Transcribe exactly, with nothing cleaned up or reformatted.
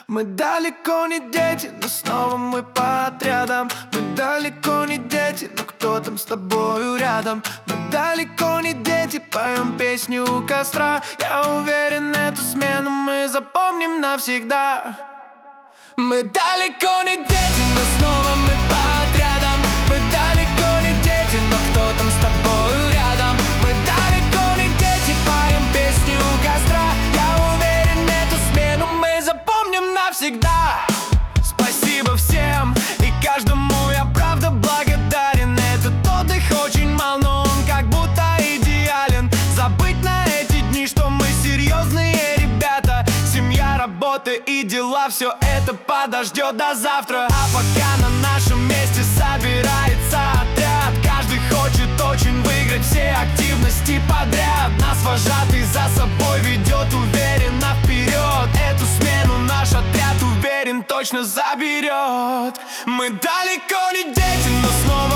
Мы далеко не дети, но снова мы по отрядам. Мы далеко не дети, но кто там с тобою рядом? Мы далеко не дети, поем песню у костра. Я уверен, эту смену мы запомним навсегда. Мы далеко не дети, но снова мы по отрядам. Мы далеко не дети, но кто там с тобою рядом? Мы далеко не дети, поем песню у костра. Я уверен, эту смену мы запомним навсегда. Спасибо всем и каждому, я правда благодарен. Этот отдых очень мал, но он как будто идеален. Забыть на эти дни, что мы серьезные ребята. Семья, работа и дела, все это подождет до завтра. А пока на нашем месте собирается отряд. Каждый хочет очень выиграть все активности подряд. Нас вожатый за собой ведет уверенно вперед. Эту смену наш отряд, уверен, точно заберет. Мы далеко не дети, но снова